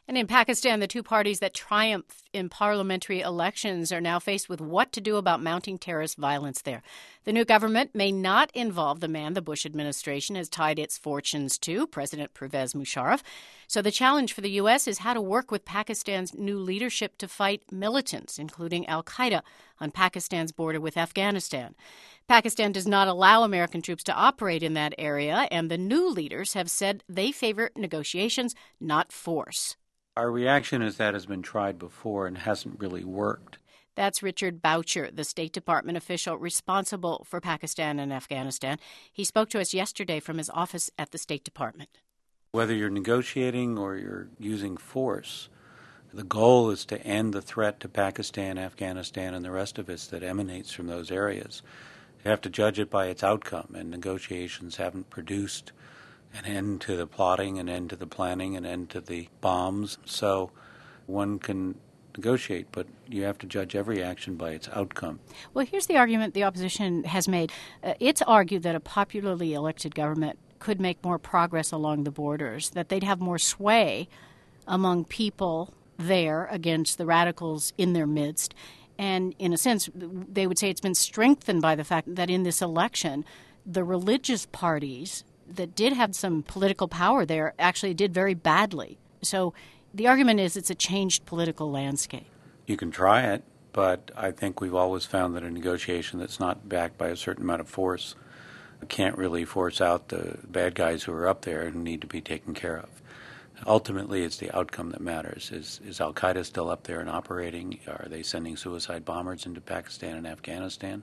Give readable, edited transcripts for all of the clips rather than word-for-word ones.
And in Pakistan, the two parties that triumphed in parliamentary elections are now faced with what to do about mounting terrorist violence there. The new government may not involve the man the Bush administration has tied its fortunes to, President Pervez Musharraf. So the challenge for the U.S. is how to work with Pakistan's new leadership to fight militants, including al-Qaeda, on Pakistan's border with Afghanistan. Pakistan does not allow American troops to operate in that area, and the new leaders have said they favor negotiations, not force. Our reaction is that has been tried before and hasn't really worked. That's Richard Boucher, the State Department official responsible for Pakistan and Afghanistan. He spoke to us yesterday from his office at the State Department. Whether you're negotiating or you're using force, the goal is to end the threat to Pakistan, Afghanistan, and the rest of us that emanates from those areas. You have to judge it by its outcome, and negotiations haven't produced an end to the plotting, an end to the planning, an end to the bombs. So one can negotiate, but you have to judge every action by its outcome. Well, here's the argument the opposition has made. It's argued that a popularly elected government could make more progress along the borders, that they'd have more sway among people there against the radicals in their midst. And in a sense, they would say it's been strengthened by the fact that in this election, the religious parties that did have some political power there actually did very badly. So the argument is it's a changed political landscape. You can try it, but I think we've always found that a negotiation that's not backed by a certain amount of force can't really force out the bad guys who are up there and need to be taken care of. Ultimately, it's the outcome that matters. Is al-Qaeda still up there and operating? Are they sending suicide bombers into Pakistan and Afghanistan?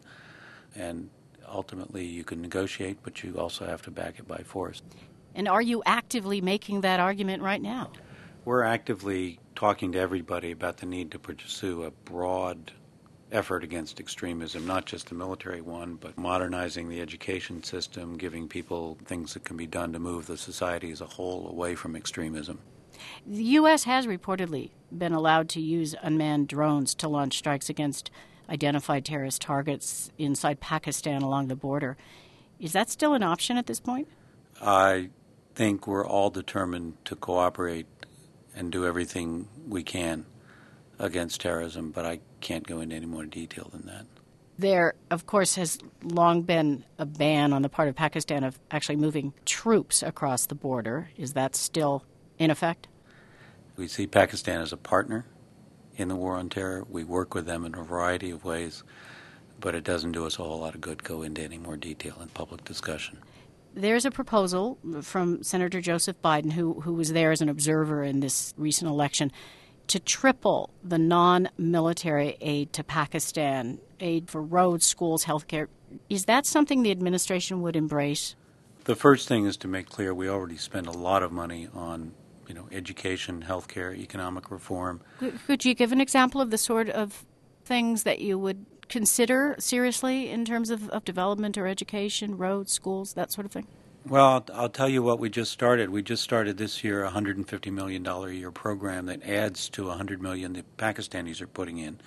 And ultimately, you can negotiate, but you also have to back it by force. And are you actively making that argument right now? We're actively talking to everybody about the need to pursue a broad effort against extremism, not just the military one, but modernizing the education system, giving people things that can be done to move the society as a whole away from extremism. The U.S. has reportedly been allowed to use unmanned drones to launch strikes against identified terrorist targets inside Pakistan along the border. Is that still an option at this point? I think we're all determined to cooperate and do everything we can against terrorism, but I can't go into any more detail than that. There, of course, has long been a ban on the part of Pakistan of actually moving troops across the border. Is that still in effect? We see Pakistan as a partner in the war on terror. We work with them in a variety of ways, but it doesn't do us a whole lot of good to go into any more detail in public discussion. There's a proposal from Senator Joseph Biden, who was there as an observer in this recent election, to triple the non-military aid to Pakistan, aid for roads, schools, healthcare. Is that something the administration would embrace? The first thing is to make clear we already spend a lot of money on education, healthcare, economic reform. Could you give an example of the sort of things that you would consider seriously in terms of development or education, roads, schools, that sort of thing? Well, I'll tell you what we just started. We just started this year a $150 million a year program that adds to $100 million the Pakistanis are putting in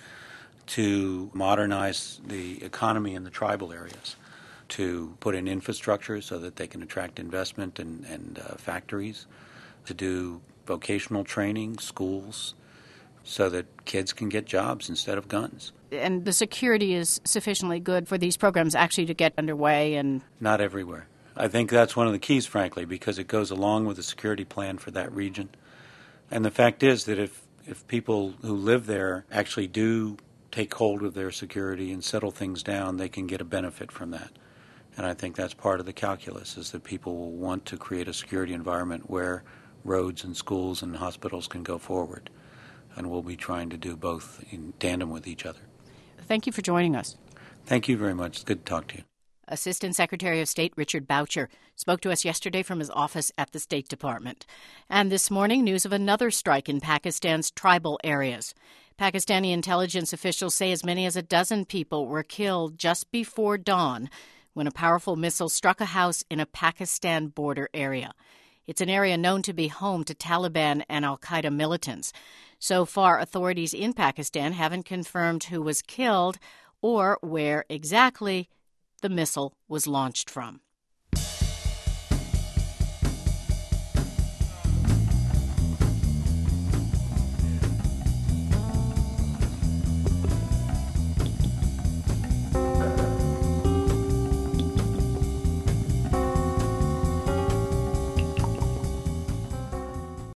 to modernize the economy in the tribal areas, to put in infrastructure so that they can attract investment and factories, to do vocational training, schools, so that kids can get jobs instead of guns. And the security is sufficiently good for these programs actually to get underway? And not everywhere. I think that's one of the keys, frankly, because it goes along with the security plan for that region. And the fact is that if people who live there actually do take hold of their security and settle things down, they can get a benefit from that. And I think that's part of the calculus, is that people will want to create a security environment where roads and schools and hospitals can go forward. And we'll be trying to do both in tandem with each other. Thank you for joining us. Thank you very much. It's good to talk to you. Assistant Secretary of State Richard Boucher spoke to us yesterday from his office at the State Department. And this morning, news of another strike in Pakistan's tribal areas. Pakistani intelligence officials say as many as a dozen people were killed just before dawn when a powerful missile struck a house in a Pakistan border area. It's an area known to be home to Taliban and al-Qaeda militants. So far, authorities in Pakistan haven't confirmed who was killed or where exactly the missile was launched from.